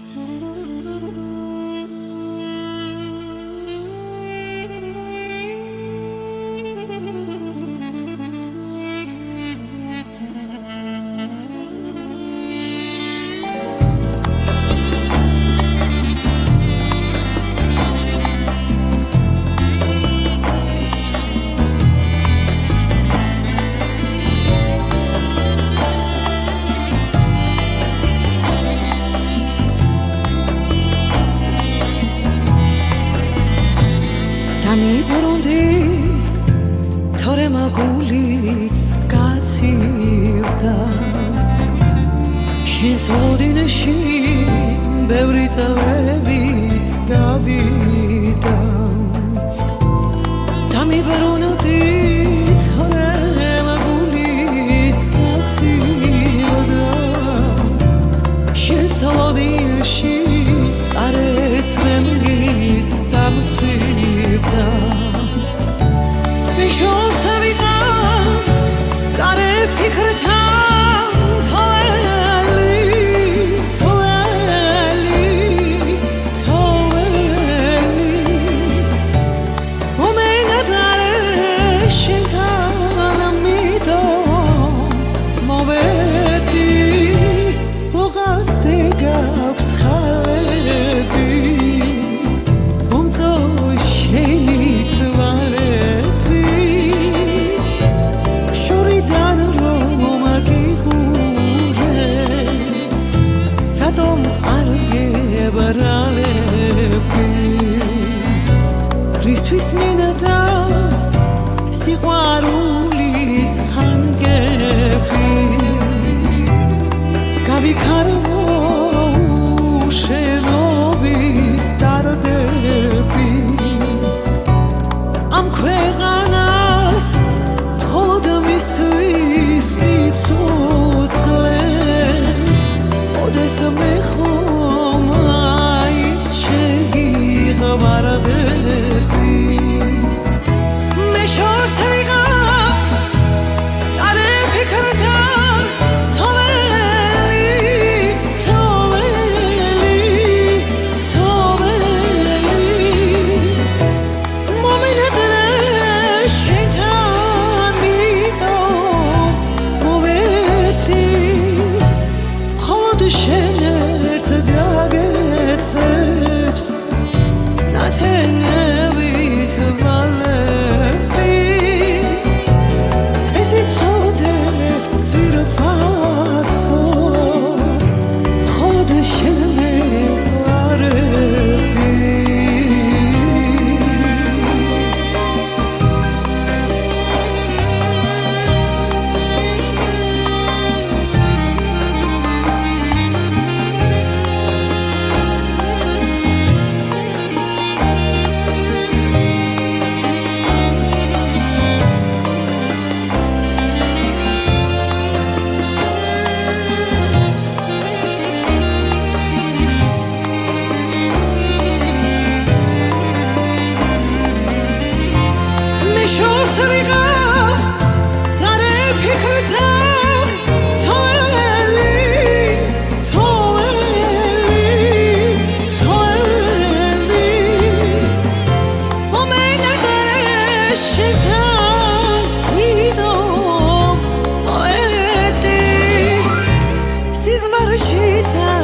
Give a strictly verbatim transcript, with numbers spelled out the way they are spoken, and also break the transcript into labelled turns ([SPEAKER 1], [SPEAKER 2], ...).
[SPEAKER 1] დამიბრუნდი თორე მაგულიც გაცივდა შენს ოდინში ბევრი წლებიც გავიდა დამიბრუნდი თორე მაგულიც გაცივდა შენს ოდინში წარეცრემლიც დამცვივდა მიშოსა ვიყავ წარე ფიქრთან თოელი თოელი თოელი მომენადარე შენთან ამიტომ მოვედი ოღაზე გაქვს ხალები რისთვის მინდა სიყვარულის ჰანგები გავიქარო შენობის დარდები ამ ქვეყანას მხოლოდ მისთვის ვიცოცხლე ოდეს მე ხომ მაინც შეგიღვარდები She's